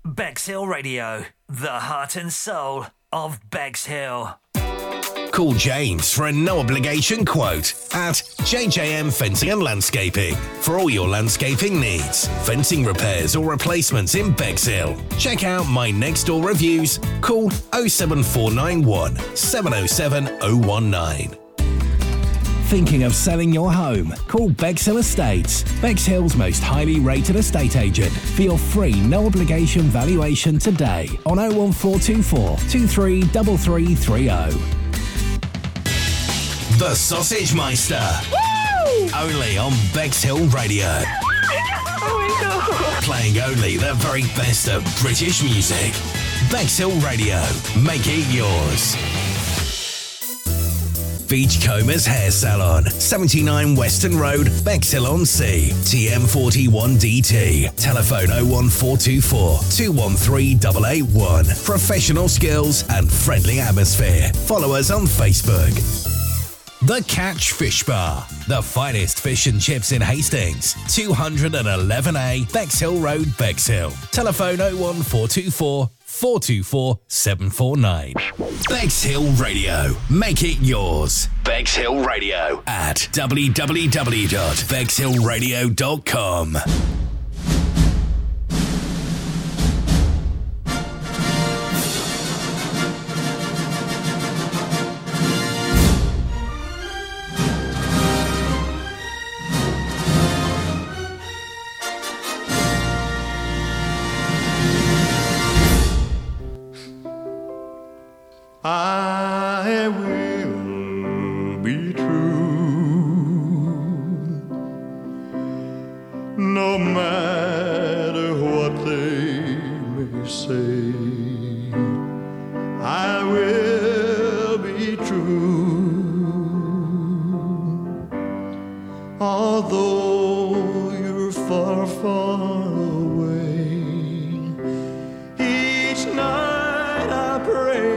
Bexhill Radio, the heart and soul of Bexhill. Call James for a no-obligation quote at JJM Fencing and Landscaping for all your landscaping needs, fencing repairs or replacements in Bexhill. Check out my next door reviews. Call 07491 707 019. Thinking of selling your home? Call Bexhill Estates, Bexhill's most highly rated estate agent, for your free no-obligation valuation today on 01424 233330. The Sausage Meister. Woo! Only on Bexhill Radio. Oh my God. Playing only the very best of British music. Bexhill Radio. Make it yours. Beachcombers Hair Salon, 79 Western Road, Bexhill-on-Sea, TM41DT. Telephone 01424 213 881. Professional skills and friendly atmosphere. Follow us on Facebook. The Catch Fish Bar, the finest fish and chips in Hastings, 211A, Bexhill Road, Bexhill. Telephone 01424 424 749. Bexhill Radio. Make it yours. Bexhill Radio at www.bexhillradio.com. I will be true, no matter what they may say. I will be true, although you're far, far away. Each night I pray,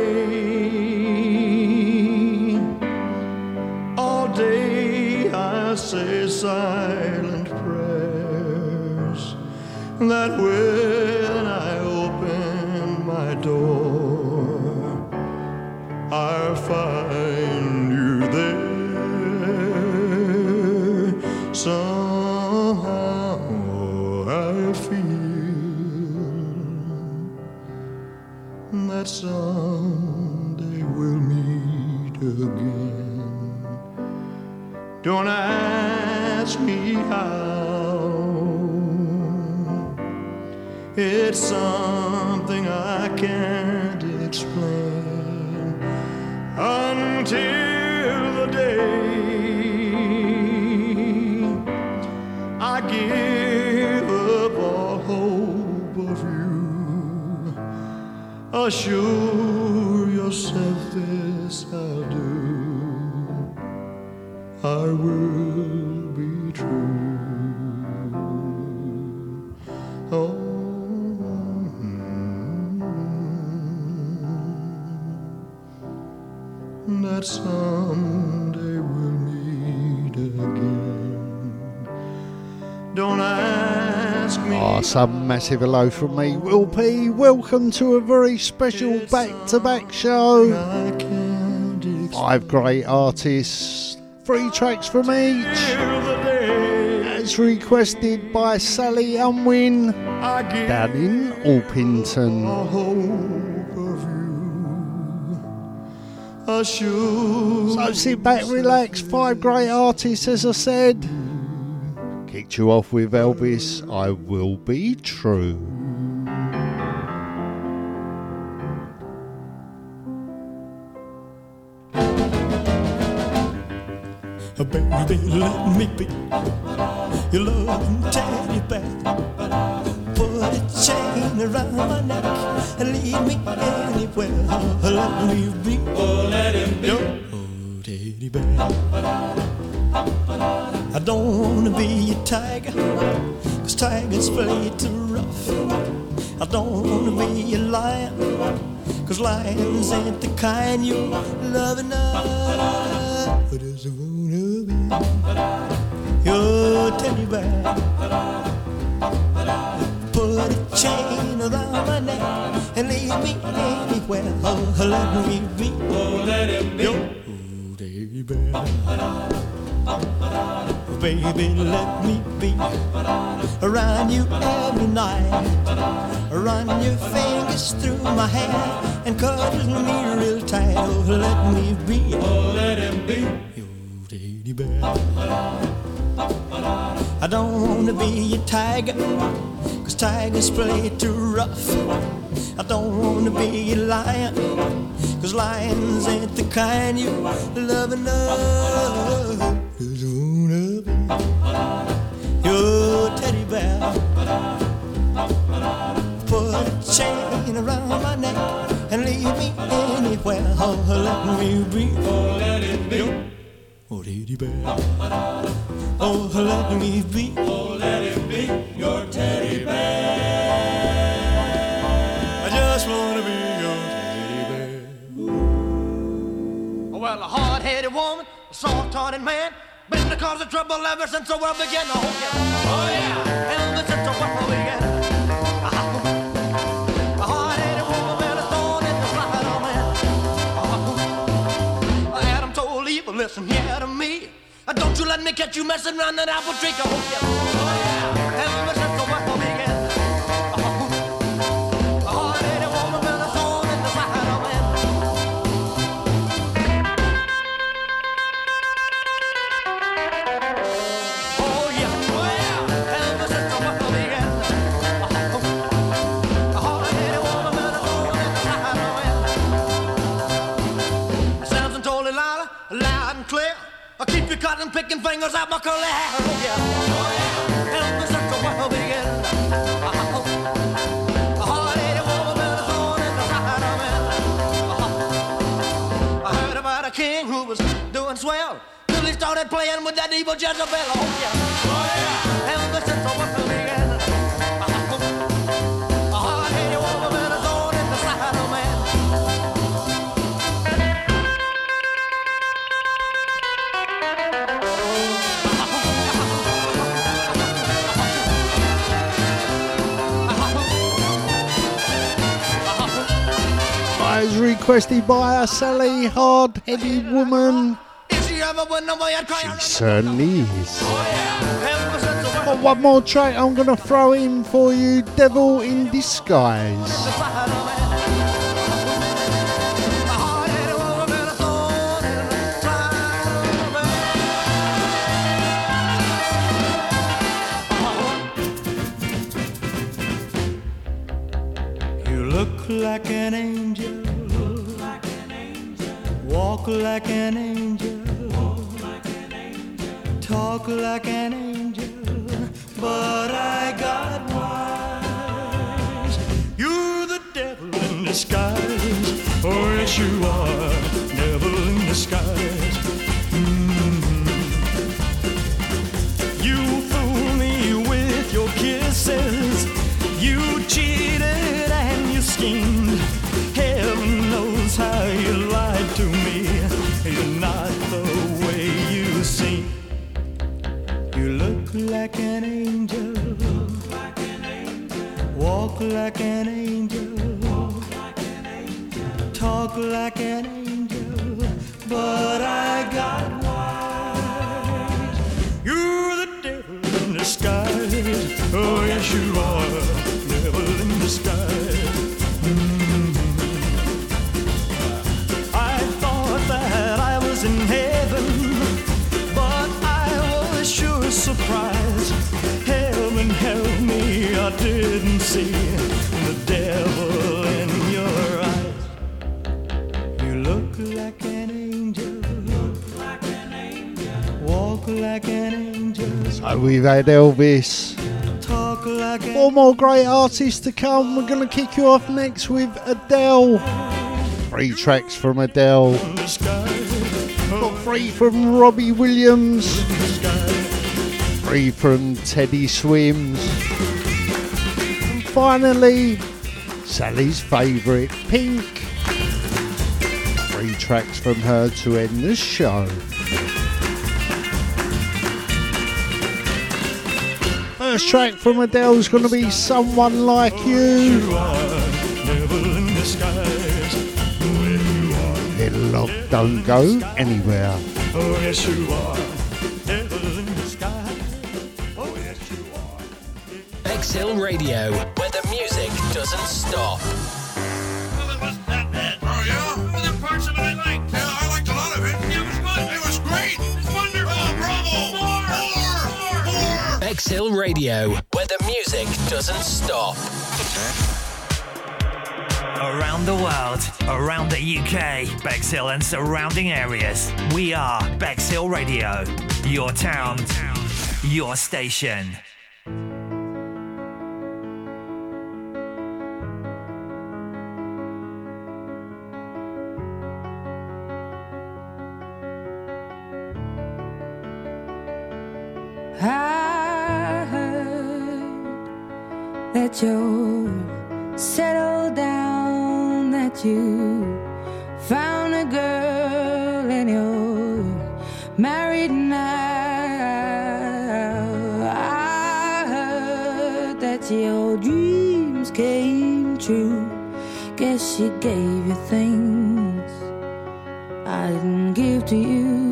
I say silent prayers, that when I open my door, I'll find you there. Somehow I feel that someday we'll meet again. Don't ask me how, it's something I can't explain until the day I give up all hope of you. Assure yourself this I'll do, I will be true. Oh, that someday we'll meet again. Don't ask me. Oh, some massive hello from me, Will P. Welcome to a very special back-to-back show. 5 great artists, 3 tracks from each, as requested by Sally Unwin down in Orpington. So sit back, relax, 5 great artists, as I said. Kicked you off with Elvis, I Will Be True. Baby, let me be your loving teddy bear. Put a chain around my neck and lead me anywhere. Let me be, oh, let him be your teddy bear. I don't wanna be a tiger, 'cause tigers play too rough. I don't wanna be a lion, 'cause lions ain't the kind you love enough. But as I wanna be your teddy bear, put a put a chain around my neck and leave me anywhere. Oh, let me be. Oh, let him be. Oh, baby. Baby, let me be around you every night. Run your fingers through my hair and cuddle me real tight. Oh, let me be. Oh, let him be. Your teddy bear. I don't want to be a tiger, 'cause tigers play too rough. I don't want to be a lion, 'cause lions ain't the kind you love enough. Your teddy bear, put a chain around my neck and leave me anywhere. Oh, let me be. Oh, let it be. Oh, teddy bear. Oh, let me be. Oh, let it be your teddy bear. I just wanna be your teddy bear. Well, a hard-headed woman, a soft-hearted man, been the cause of trouble ever since the world began. Oh yeah, oh yeah, ever since the world began. A hard-headed woman, been a thorn in the side of man. Adam told Eve, listen here to me. Don't you let me catch you messing around that apple tree. Oh yeah, ever since the world began. A hard-headed woman, been a thorn in the side of man. Keep your cotton picking fingers out my curly hair. Oh yeah, oh yeah. Ever since the world began. A hard-headed woman been a thorn in the side of man. I heard about a king who was doing swell till he started playing with that evil Jezebel. Oh yeah, oh yeah. Ever since the world began. A hard-headed woman been a thorn in the side of man. As requested by a Sally, hard-headed woman. She certainly is. Got one more track I'm going to throw in for you, Devil in Disguise. You look like an angel. Walk like an angel, talk like an angel, but I got wise. You're the devil in disguise, oh yes you are, devil in disguise. You fool me with your kisses, you cheated and you schemed. Heaven knows how you lied to me. You're not the way you seem. You look like an angel. Walk like an angel. Talk like an angel. But I got wise. You're the devil in disguise. Oh yes you are, devil in disguise. In heaven, but I was sure surprised. Heaven help me, I didn't see the devil in your eyes. You look like an angel, walk like an angel. So we've had Elvis. Talk like Four more great artists to come. We're going to kick you off next with Adele. 3 tracks from Adele. Got 3 from Robbie Williams, 3 from Teddy Swims, and finally Sally's favourite, Pink. 3 tracks from her to end the show. First track from Adele's going to be Someone Like You. Little Love Don't Go Anywhere. Oh, yes, you are. Devil in the sky. Oh, yes, you are. Bexhill Radio, where the music doesn't stop. Well, it wasn't that bad. Oh, yeah? Well, there are parts of it I liked. Yeah, I liked a lot of it. Yeah, it was good. It was great. It's wonderful. Oh, bravo. More. Bexhill Radio, where the music doesn't stop. Around the world, around the UK, Bexhill and surrounding areas, we are Bexhill Radio. Your town, your station. I heard that you're settled down, that you found a girl and you're married now. I heard that your dreams came true. Guess she gave you things I didn't give to you.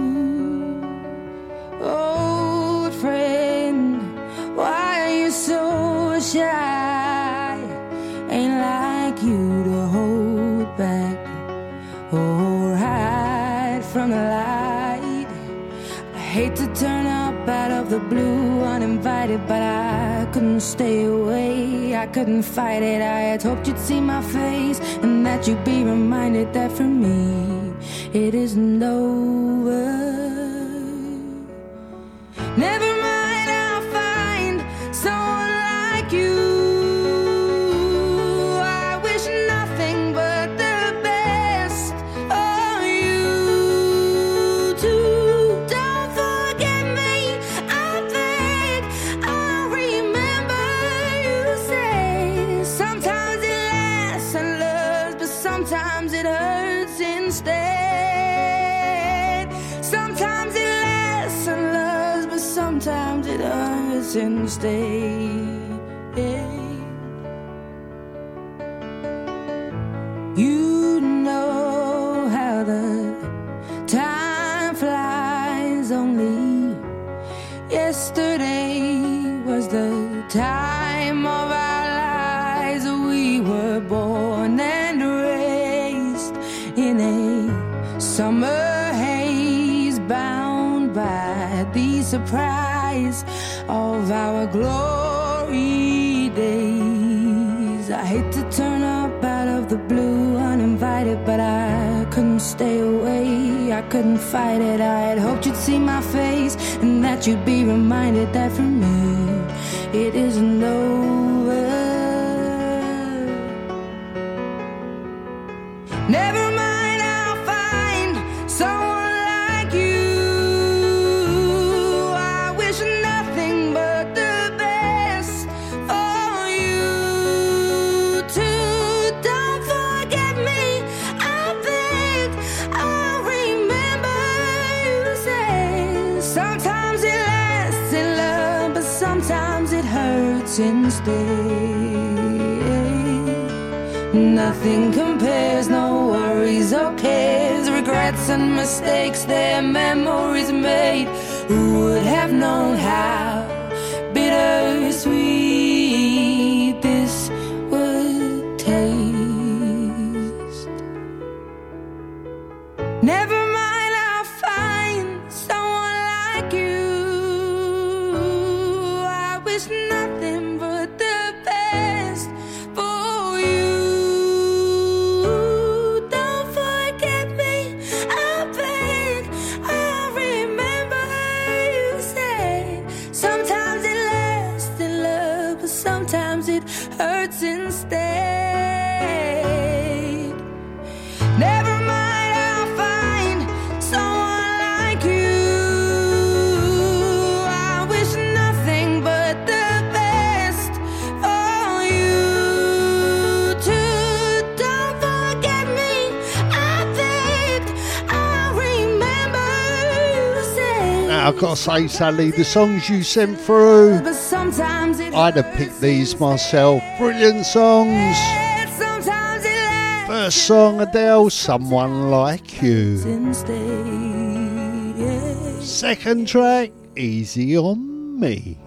Old friend, why are you so shy? Ain't like you to hold back or hide from the light. I hate to turn up out of the blue uninvited, but I couldn't stay away, I couldn't fight it. I had hoped you'd see my face and that you'd be reminded that for me it isn't over. Never mind, I'll find someone like you. I wish nothing but the best for you too. Don't forget me, I think I'll remember you say sometimes it lasts and loves, but sometimes it hurts instead. Sometimes it lasts and loves, but sometimes it hurts instead. You know how the time flies. Only yesterday was the time of our lives. We were born and raised in a summer haze, bound by the surprise of our glory days. I hate to turn up out of the blue uninvited, but I couldn't stay away, I couldn't fight it. I had hoped you'd see my face and that you'd be reminded that for me it isn't over. Never mind, I'll find someone like you. I wish nothing but the best for you too. Don't forget me, I think I'll remember you say sometimes it lasts in love, but sometimes it hurts instead. Nothing compares, no worries or cares, regrets and mistakes, their memories made. Who would have known how bittersweet this would taste? Never mind, I'll find someone like you. I wish nothing but the best for you. Don't forget me, I beg, I'll remember you say sometimes it lasts in love, but sometimes it hurts instead. Never mind, I'll find someone like you. I wish nothing but the best for you too. Don't forget me, I think I'll remember you say I've got to say, Sally, the songs you sent through, but sometimes it I'd have picked these myself. Brilliant songs. sometimes it lasts First song, Adele, Someone Like You. instead. Second track, Easy on Me.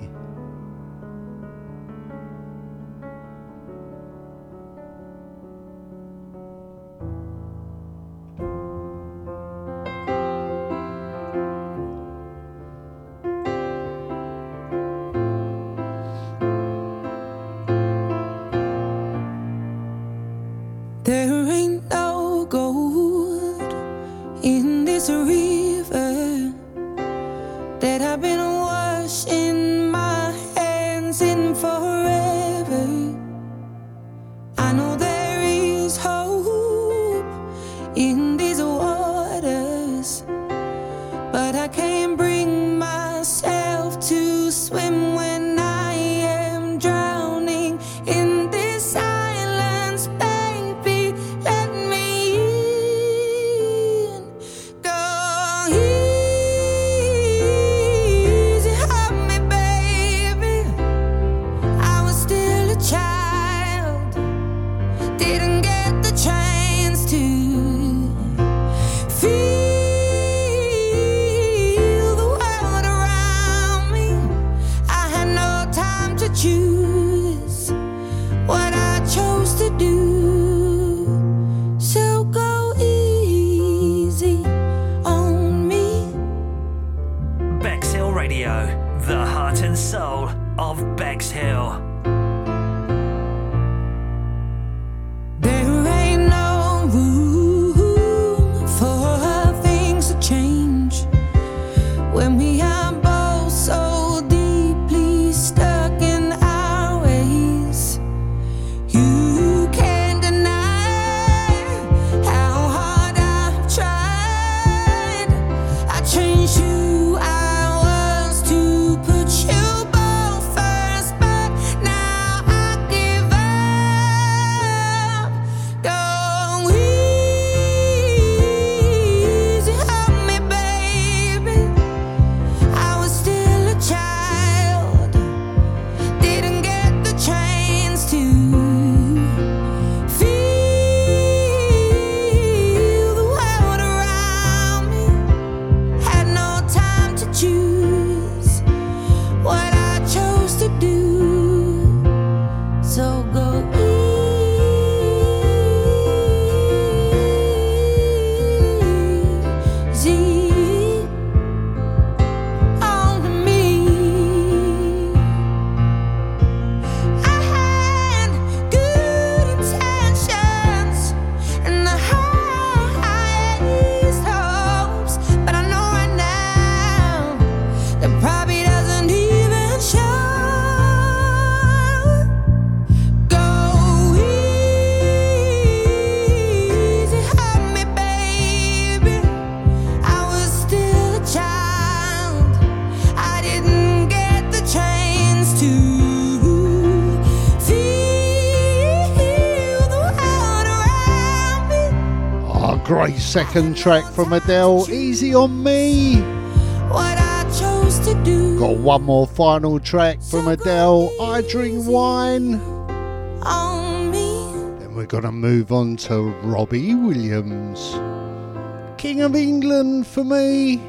There ain't no gold in this river that I've been washing my hands in forever. I know there is hope in these waters, but I can't bring myself to swim when I am drowning in this silence. Baby, let me in. Go easy on me, baby. I was still a child, didn't get the chance to feel the world around me. I had no time to choose what I chose to do. So go easy on me. Bexhill Radio, the heart and soul of Bexhill. There ain't no room for things to change when we are both so deeply stuck in our ways. You can't deny how hard I've tried. I changed who I was to put you both first, but now I give up. Go easy on me, baby. I was still a child, didn't get the chance to feel the world around me. Had no time to choose what I chose to do. So go easy on me. I had good intentions and the highest hopes, but I know right now that probably doesn't even show. Go easy on me, baby. I was still a child, I didn't get the chance to feel the world around me. Oh, great second track from Adele, Easy on Me. What I chose to do Got one more final track from Adele, I Drink Wine. on me. Then we're going to move on to Robbie Williams. King of England for me.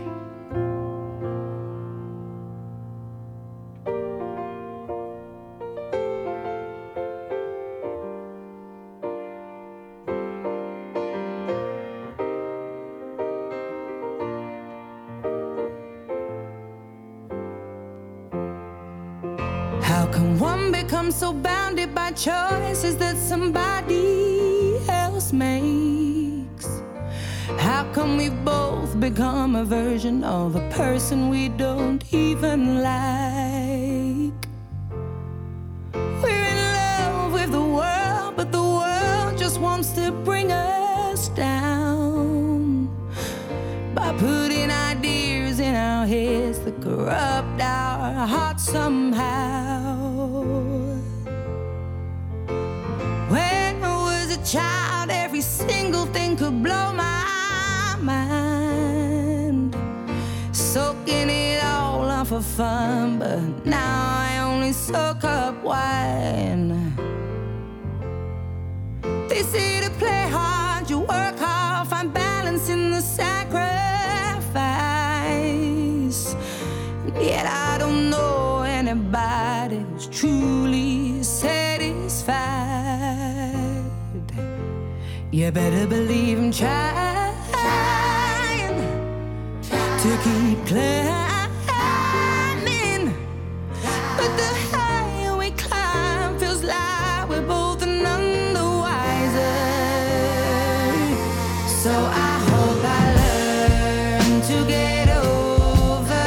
How can one become so bounded by choices that somebody else makes? How come we both become a version of a person we don't even like? We're in love with the world, but the world just wants to bring us down by putting ideas in our heads that corrupt our hearts somehow. When I was a child, every single thing could blow my mind, soaking it for fun, but now I only soak up wine. They say to play hard, you work hard, find balance in the sacrifice. Yet I don't know anybody who's truly satisfied. You better believe I'm trying to keep climbing, but the higher we climb feels like we're both none the wiser. So I hope I learn to get over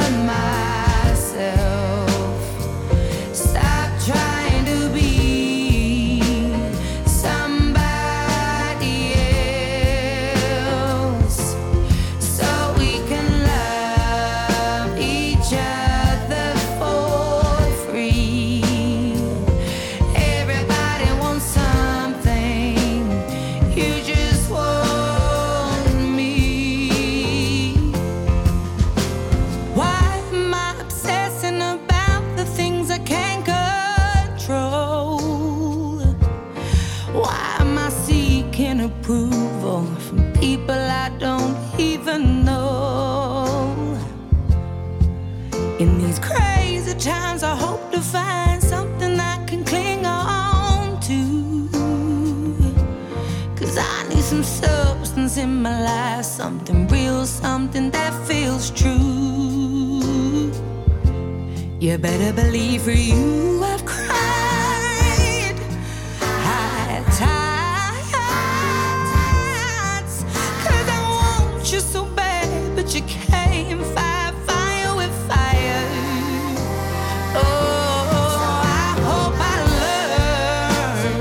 myself, stop trying to be somebody else, so we can love each other for free. Everybody wants something, you just want me. Why am I obsessing about the things I can't control? Why am I seeking approval from people I don't even know? In these crazy times, I hope to find something I can cling on to, 'cause I need some substance in my life, something real, something that feels true. You better believe for you I've cried high tides, 'cause I want you so bad, but you can't fight fire with fire. Oh, I hope I learn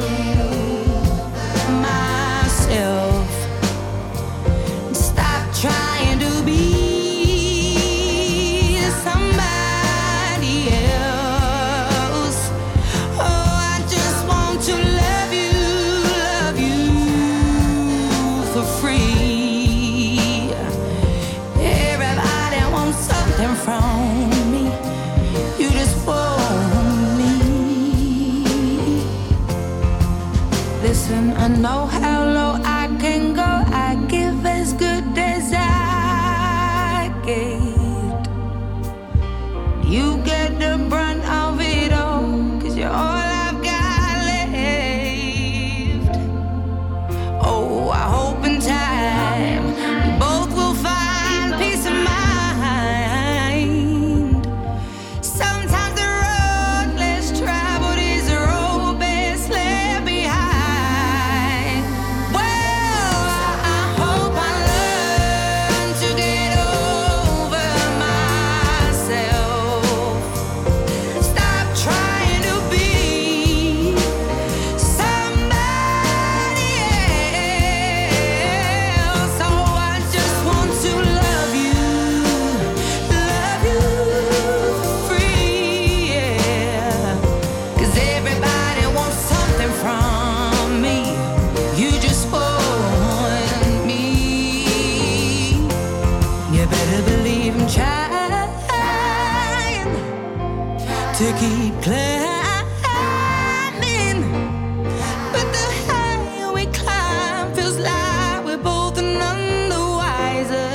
myself, stop trying to be somebody else. Oh, I just want to love you for free. Everybody wants something from me, you just want me. Listen, I know how low I can go, I give as good as I get. You get the brunt of it all, 'cause you're all I've got left. Oh, I hope in time we both will find peace of mind. Sometimes the road less traveled is the road best left behind. Well, I hope I learn to get over myself, stop trying to be somebody else. Oh, I just want to love you for free, yeah. 'Cause everybody wants something from me, you just want me. You better believe I'm trying to keep climbing, but the higher we climb feels like we're both none the wiser.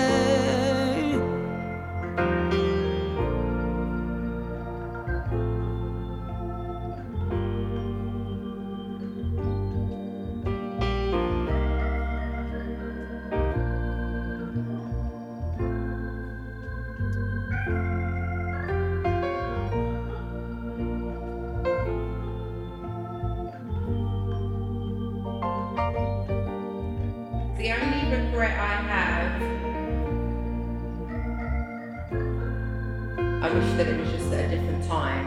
The only regret I have, I wish that it was just at a different time.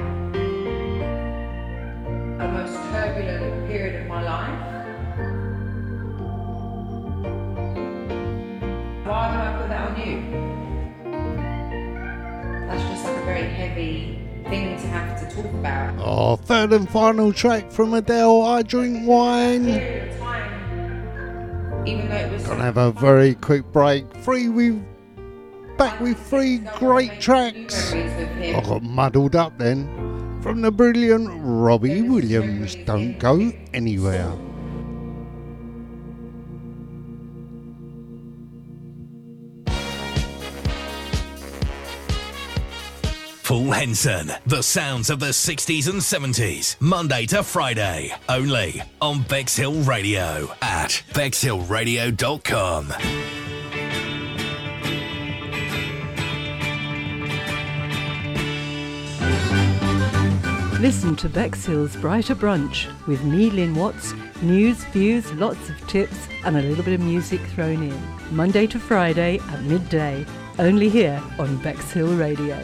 A most turbulent period of my life. Why would I put that on you? That's just like a very heavy thing to have to talk about. Oh, third and final track from Adele, I Drink Wine. Period of time, even though it was Gonna have a very quick break. Free with back with 3 great tracks. I got muddled up then. From the brilliant Robbie Williams, Don't Go Anywhere. Paul Henson, the sounds of the 60s and 70s, Monday to Friday, only on Bexhill Radio at bexhillradio.com. Listen to Bexhill's Brighter Brunch with me, Lynn Watts. News, views, lots of tips and a little bit of music thrown in. Monday to Friday at midday, only here on Bexhill Radio.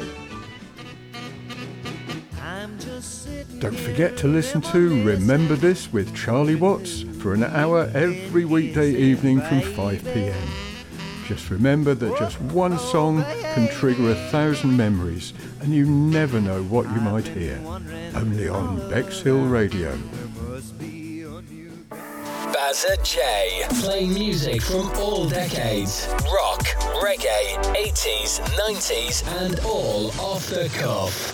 Don't forget to listen to Remember This with Charlie Watts for an hour every weekday evening from 5 p.m. Just remember that just one song can trigger 1,000 memories, and you never know what you might hear. Only on Bexhill Radio. Bazza J, playing music from all decades. Rock, reggae, 80s, 90s, and all off the cuff.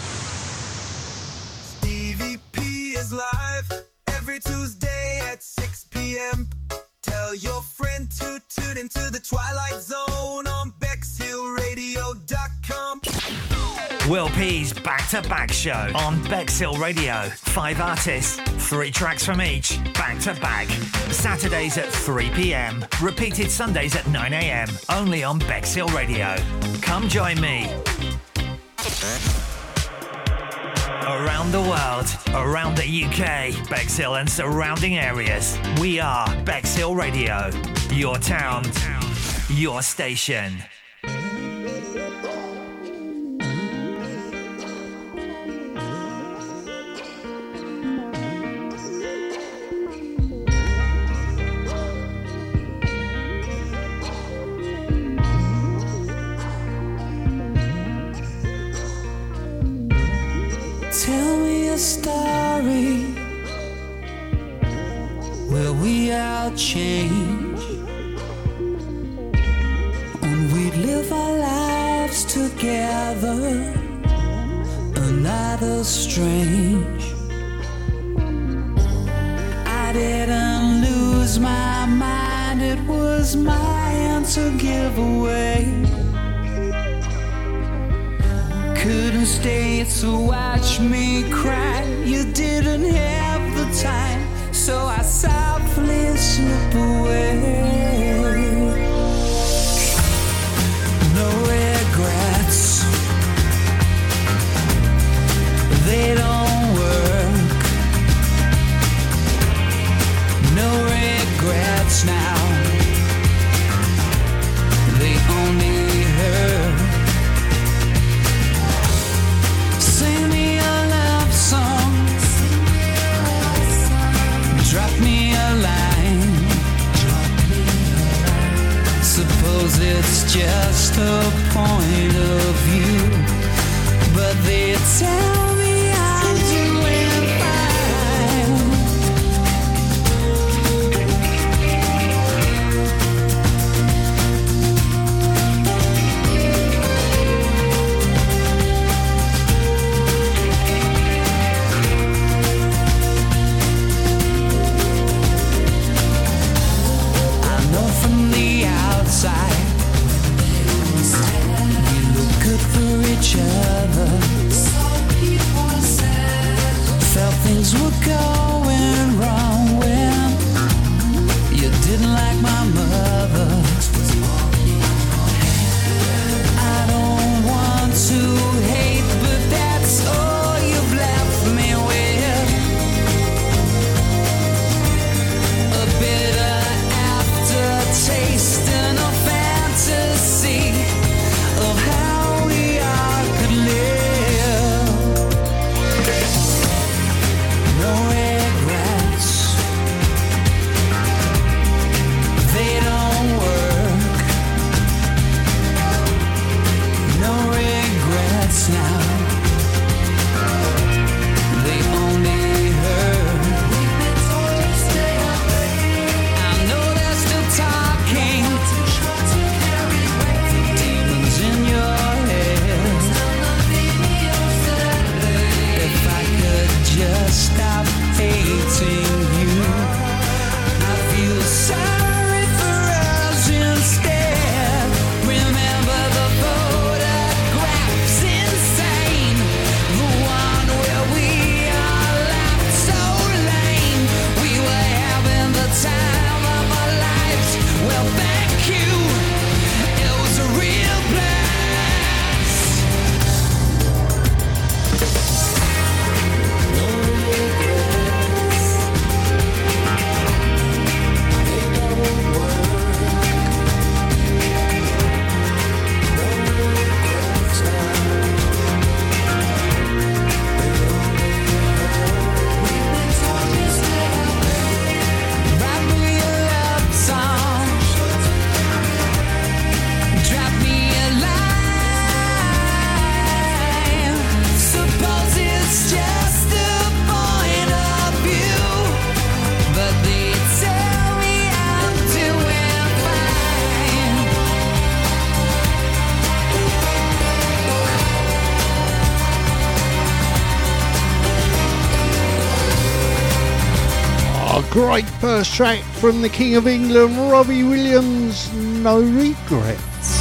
Is live every Tuesday at 6 p.m. Tell your friend to tune into the Twilight Zone on BexhillRadio.com. Will P's back-to-back show on Bexhill Radio. 5 artists, 3 tracks from each, back-to-back. Saturdays at 3 p.m. Repeated Sundays at 9 a.m. Only on Bexhill Radio. Come join me. Around the world, around the UK, Bexhill and surrounding areas, we are Bexhill Radio. Your town, your station. Tell me a story where we all change and we live our lives together, another strange. I didn't lose my mind, it was my answer giveaway. Couldn't stay to watch me cry. You didn't have the time, so I softly slip away. No regrets, they don't work. No regrets now, they only hurt. Sing me a love song, drop me a line. Suppose it's just a point of view, but they tell me I'm doing fine. We look good for each other. Great first track from the King of England, Robbie Williams, No Regrets.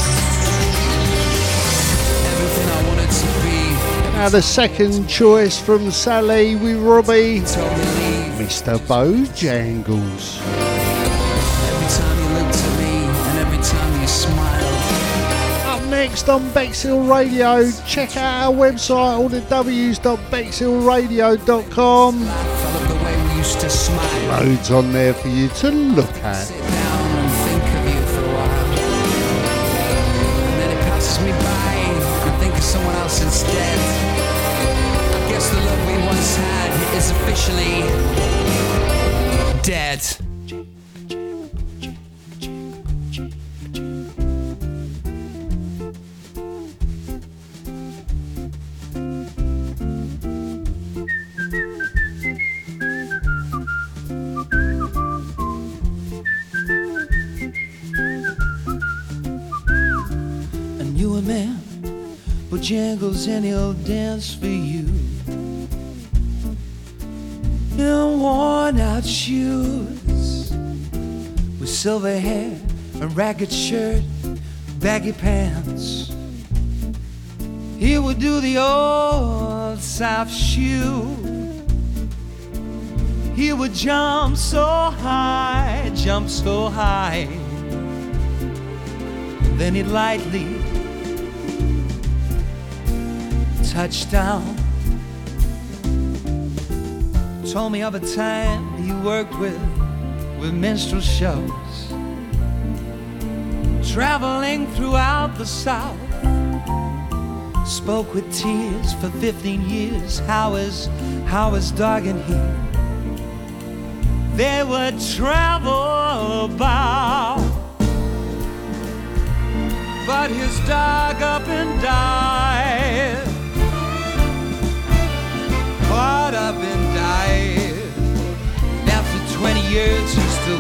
Everything I wanted to be. Now the second choice from Sally with Robbie, Mr. Bojangles. Every time you looked at me and every time you smiled. Up next on Bexhill Radio, check out our website, all the w's.bexhillradio.com. To smile. Loads on there for you to look at. Sit down and think of you for a while. And then it passes me by and think of someone else instead. I guess the love we once had is officially dead. Jangles and he'll dance for you in worn out shoes with silver hair, a ragged shirt, baggy pants. He would do the old South shoe. He would jump so high, then he'd lightly touchdown. Told me of a time he worked with minstrel shows, traveling throughout the South. Spoke with tears for 15 years. How is Dog and he? They would travel about, but his dog up and died. Caught up and died. After 20 years he still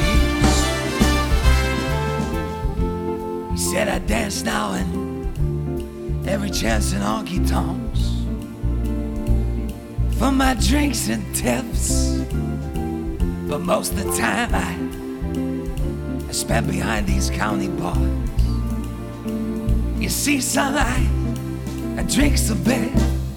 breathes. He said I dance now and every chance in honky tonks for my drinks and tips, but most of the time I spend behind these county bars. You see, sunlight, I drinks a bit.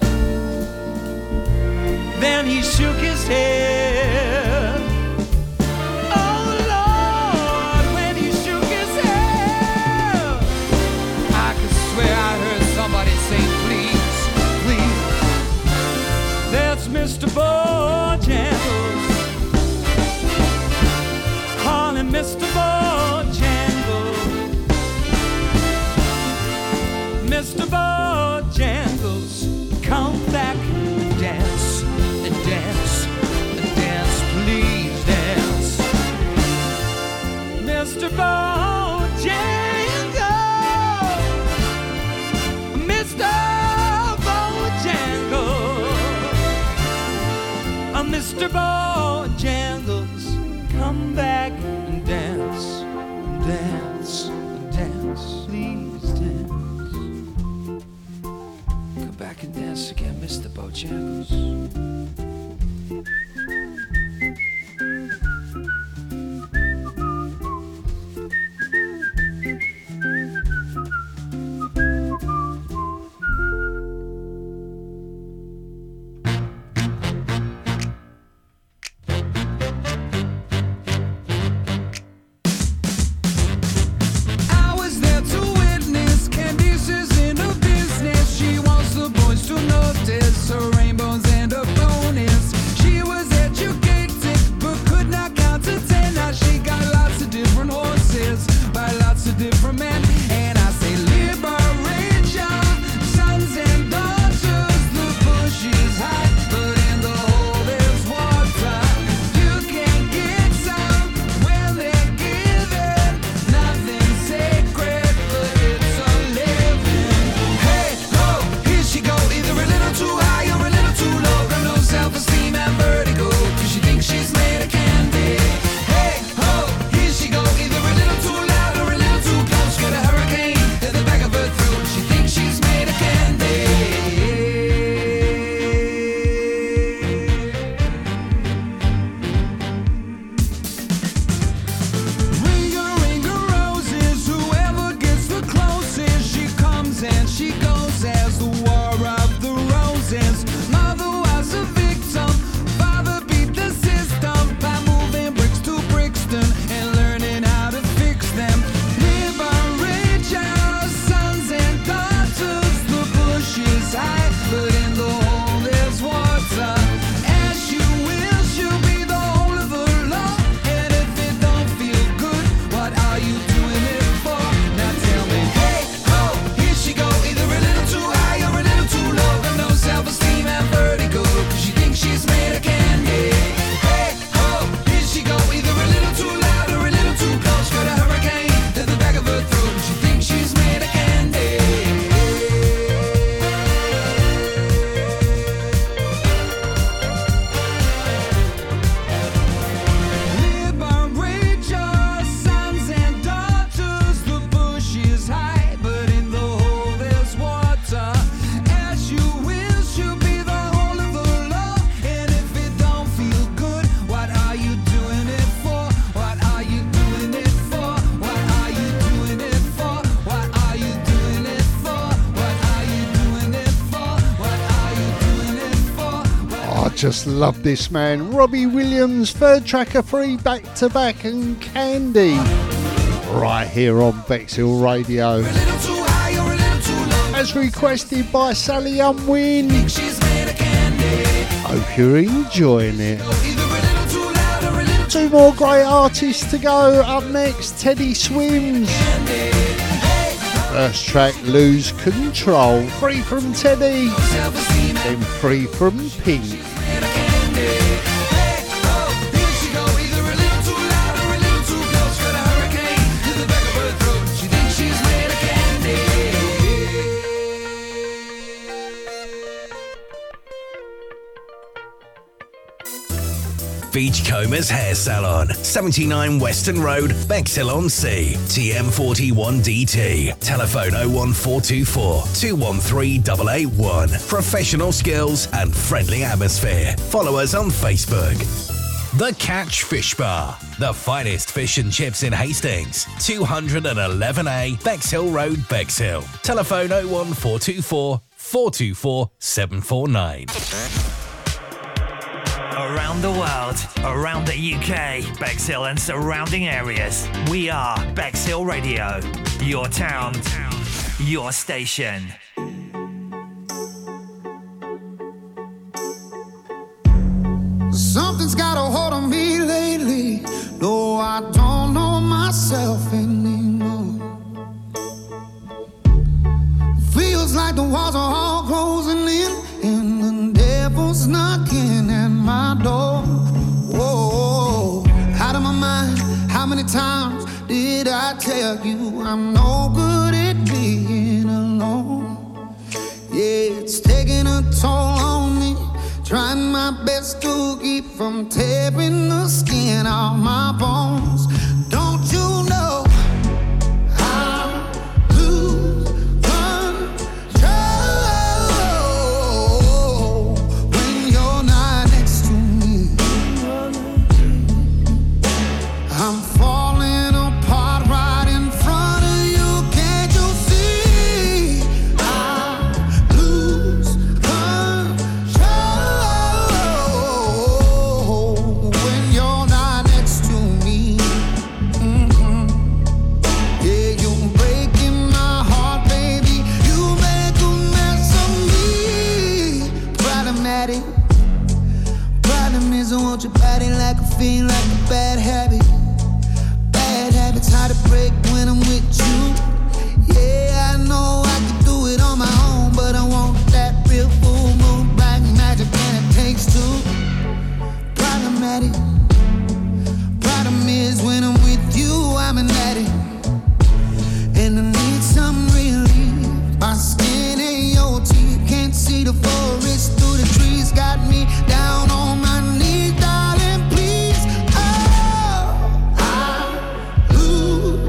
Then he shook his head. Oh Lord, when he shook his head, I could swear I heard somebody say, please, please. That's Mr. Bojangles. Call him Mr. Bojangles. Mr. Bojangles, come back and dance. Dance, dance, please dance. Mr. Bojangles, Mr. Bojangles, Mr. Bojangles, come back and dance, dance, dance, please dance. Come back and dance again, Mr. Bojangles. Her rainbows and a bonus. She was just love this man. Robbie Williams, third track of 3 back to back, and Candy. Right here on Bexhill Radio. As requested by Sally Unwin. Hope you're enjoying it. 2 more great artists to go. Up next, Teddy Swims. First track, Lose Control. 3 from Teddy, then 3 from Pink. Beachcombers Hair Salon, 79 Western Road, Bexhill-on-Sea, TM41DT. Telephone 01424 213 881. Professional skills and friendly atmosphere. Follow us on Facebook. The Catch Fish Bar, the finest fish and chips in Hastings, 211A, Bexhill Road, Bexhill. Telephone 01424 424 749. Around the world, around the UK, Bexhill and surrounding areas, we are Bexhill Radio. Your town, your station. Something's got a hold on me lately. No, I don't know myself anymore. Feels like the walls are all closing in, and the devil's knocking at my door. Whoa, out of my mind. How many times did I tell you I'm no good at being alone? Yeah, it's taking a toll on me. Trying my best to keep from tearing the skin off my bones. Don't you know I lose control when you're not next to me? I'm falling apart right in front of you. Can't you see? I lose control when you're not next to me. Yeah, you're breaking my heart, baby. You make a mess of me. Problematic. Problem is I want your body like a fiend, like a bad habit. Bad habits hard to break when I'm with you. Yeah, I know I can do it on my own, but I want that real full moon black magic, and it takes two. Problematic. Problem is when I'm with you, I'm an addict, and I need some relief. My skin and your teeth can't see the forest through the trees. Got me down on my knees, darling, please. Oh, I lose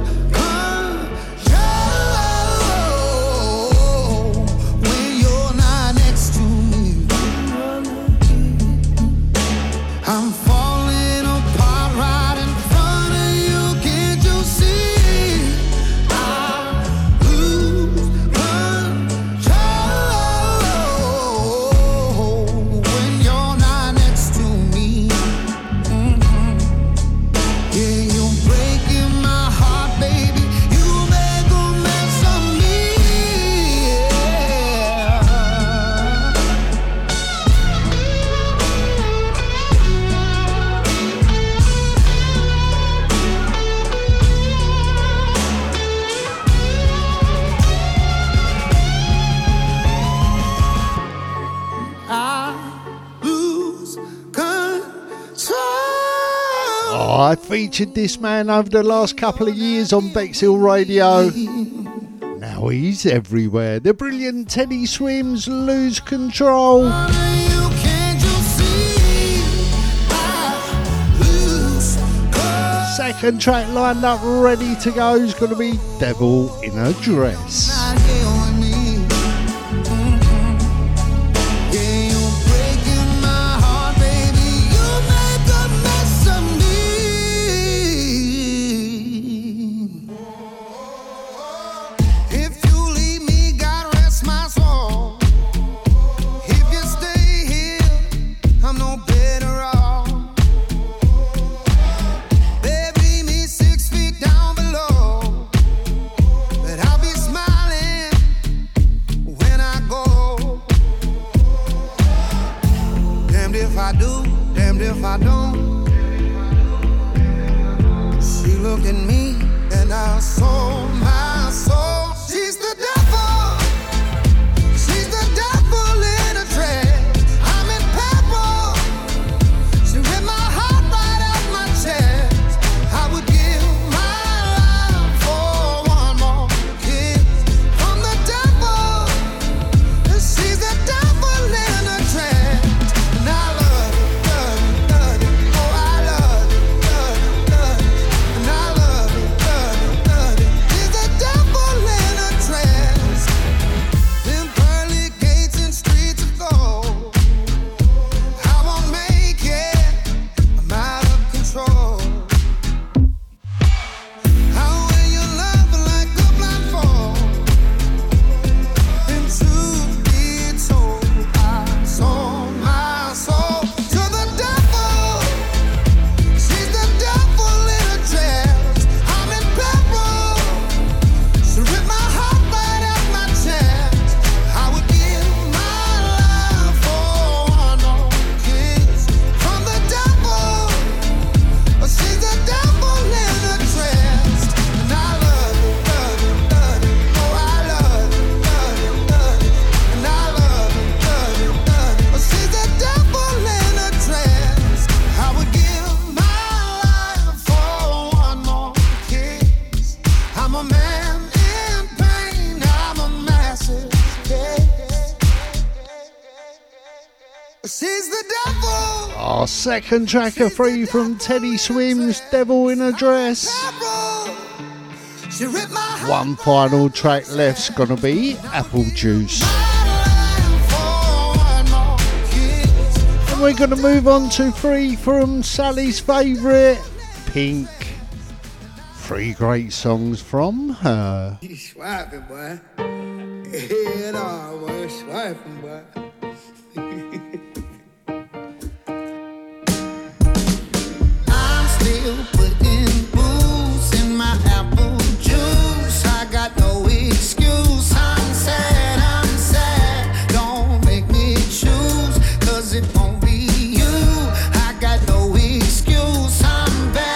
control when you're not next to me. I'm falling apart right in front of you. Can't you see? I lose control when you're not next to me. Yeah, you're breaking my heart, baby. You make a mess of me. I lose control. Oh, I featured this man over the last couple of years on Bexhill Radio. Now he's everywhere. The brilliant Teddy Swims, Lose Control. Second track lined up, ready to go, is going to be Devil in a Dress. I'm no Second track of Free from Teddy Swims, Devil in a Dress. One final track left's gonna be Apple Juice. And we're gonna move on to Free from Sally's favourite, Pink. 3 great songs from her. You swiping, boy. Head on, boy. Swiping, boy. I'm still putting booze in my apple juice. I got no excuse. I'm sad. Don't make me choose, 'cause it won't be you. I got no excuse. I'm bad.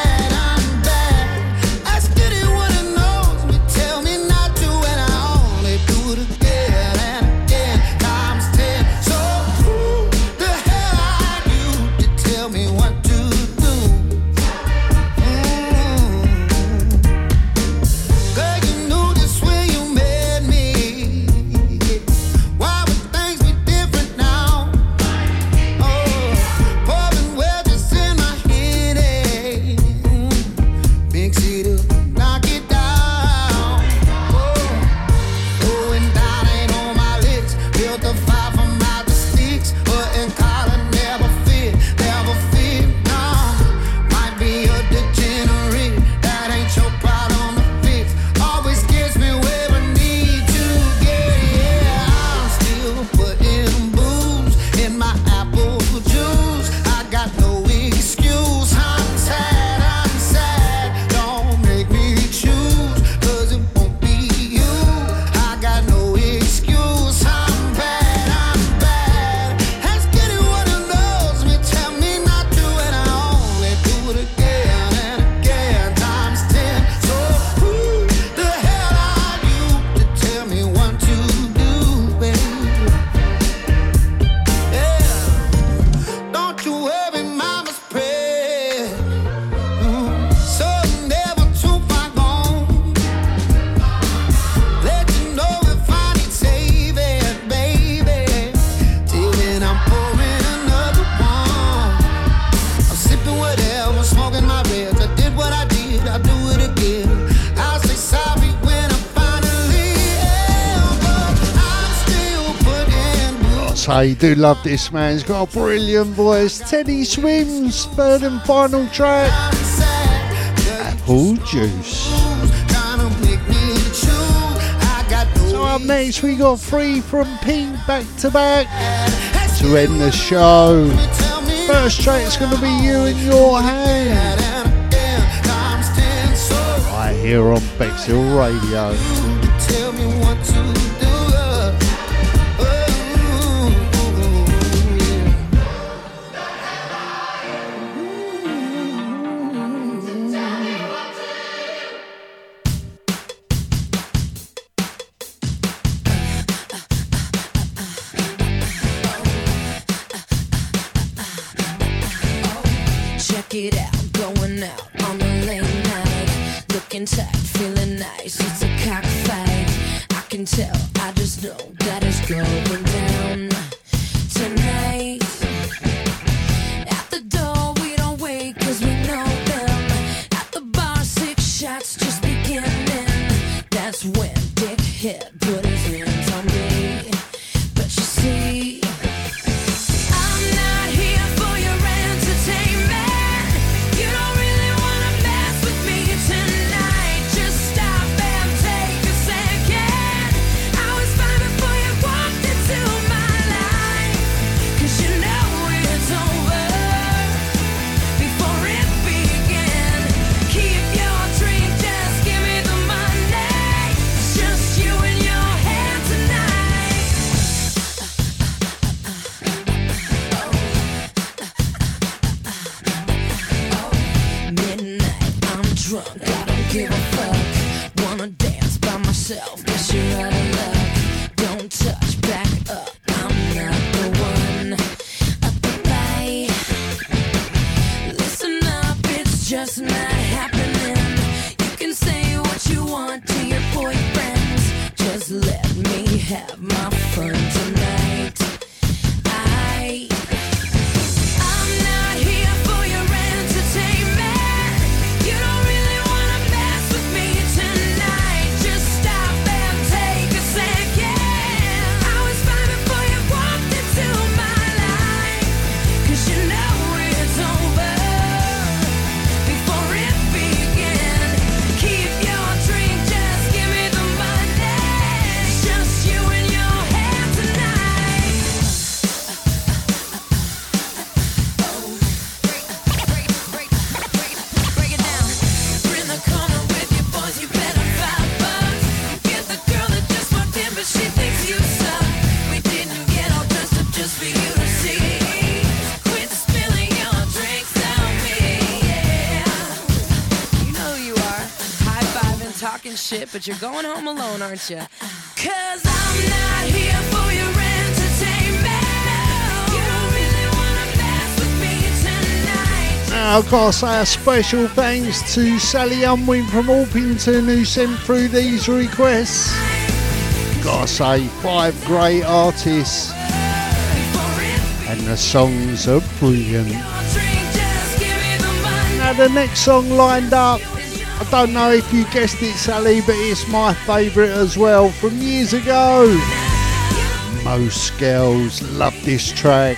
I do love this man. He's got a brilliant voice. Teddy Swims, third and final track, Apple Juice. So up next we got 3 from Pink, back to back to end the show. First track's gonna be You in Your Hand, right here on Bexhill Radio. Tell me what to do. Get out, going out on a late night, looking tight, feeling nice. It's a cockfight. I can tell, I just know that it's going down tonight. At the door, we don't wait 'cause we know them. At the bar, 6 shots just beginning. That's when Dickhead put his hands on me. But you see, guess you're out of luck. Don't touch, back up. I'm not the one up the bay. Listen up, it's just not happening. You can say what you want to your boyfriends. Just let me have my fun tonight. I'm not here talking shit, but you're going home alone, aren't you? 'Cause I'm not here for your entertainment. You don't really wanna mess with me tonight. Now I've got to say a special thanks to Sally Unwin from Orpington who sent through these requests. Gotta say, 5 great artists and the songs are brilliant. Now the next song lined up, I don't know if you guessed it, Sally, but it's my favourite as well from years ago. Most girls love this track.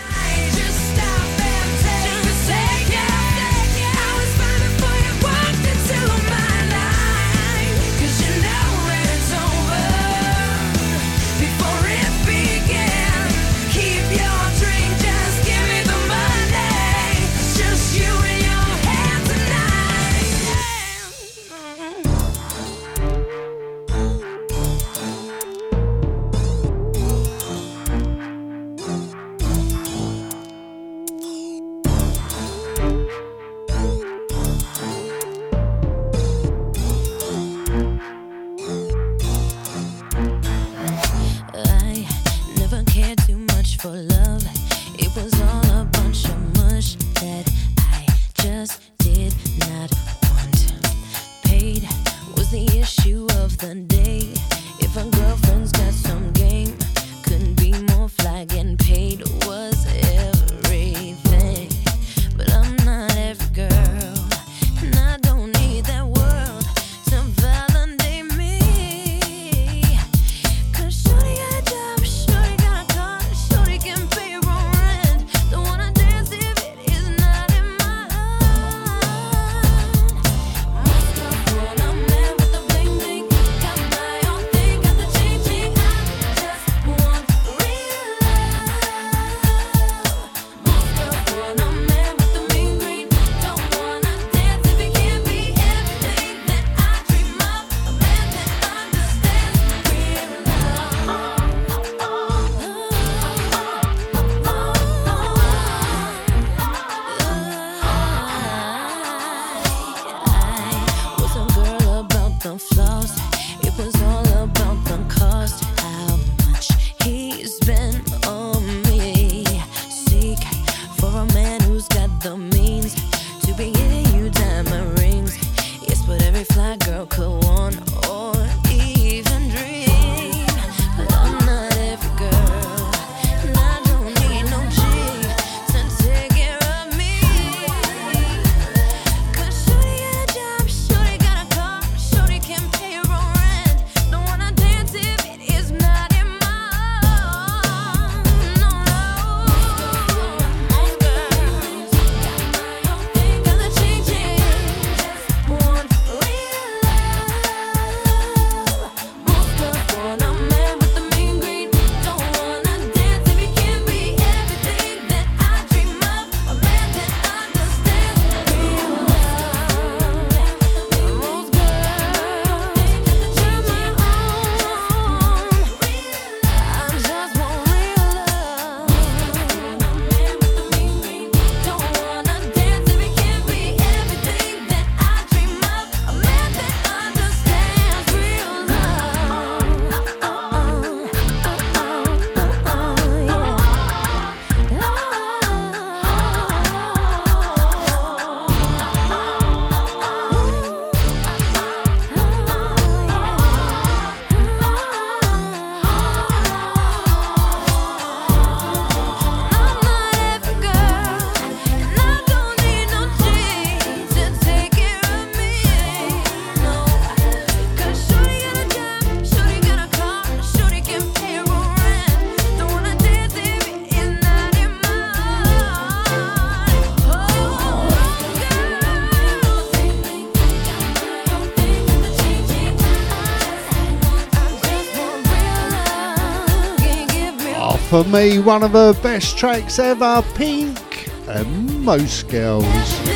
For me, one of her best tracks ever, Pink and Most Girls.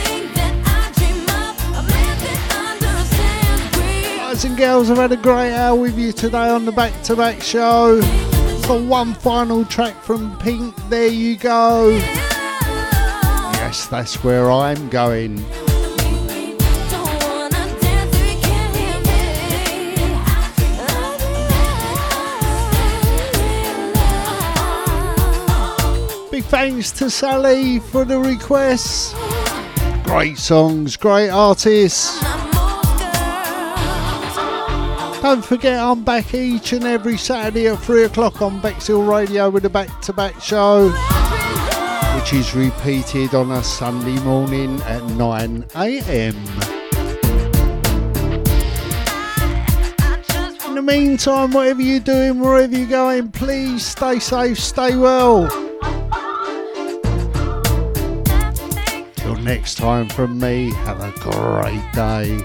Guys and girls, I've had a great hour with you today on the Back to Back show. For one final track from Pink, there you go. Yes, that's where I'm going. thanks to Sally for the requests. Great songs, great artists. Don't forget, I'm back each and every Saturday at 3 o'clock on Bexhill Radio with a back-to-back show, which is repeated on a Sunday morning at 9 a.m. In the meantime, whatever you're doing, wherever you're going, please stay safe, stay well. Till next time from me, have a great day.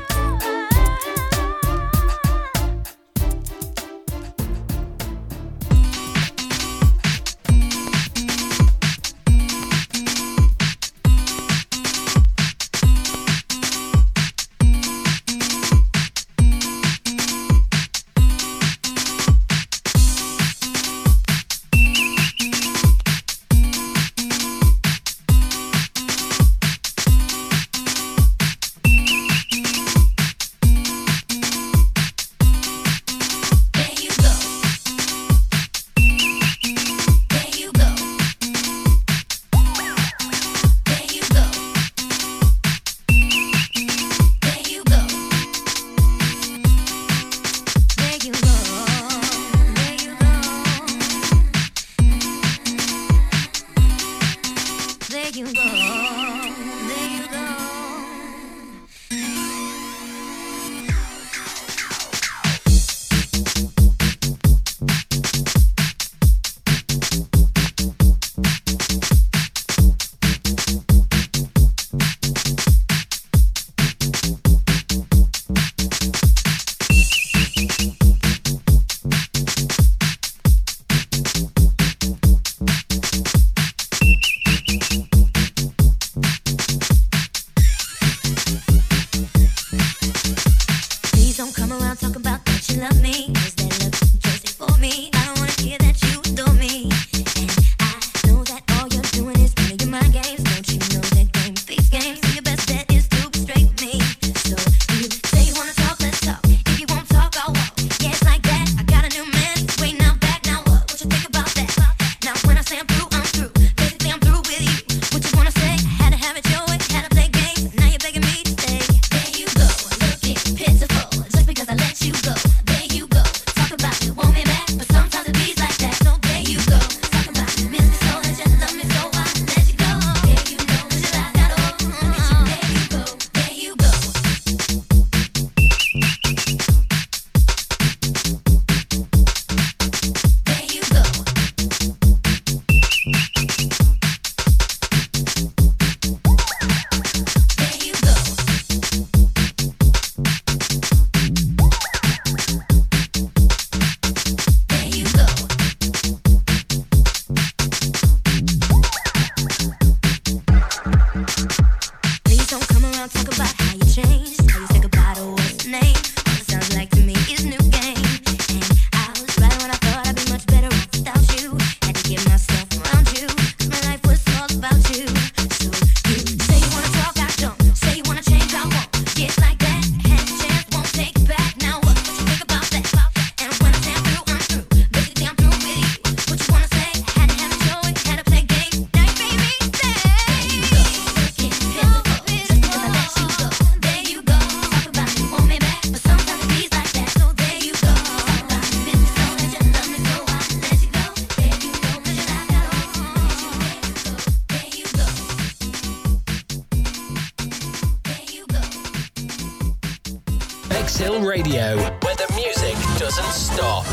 Bexhill Radio, where the music doesn't stop.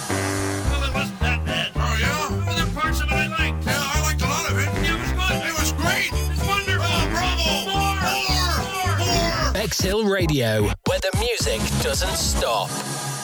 Well, it wasn't that bad. Oh, yeah? Well, there are parts of it I liked. Yeah, I liked a lot of it. Yeah, it was good. It was great. It's wonderful. Bravo. More. Bexhill Radio, where the music doesn't stop.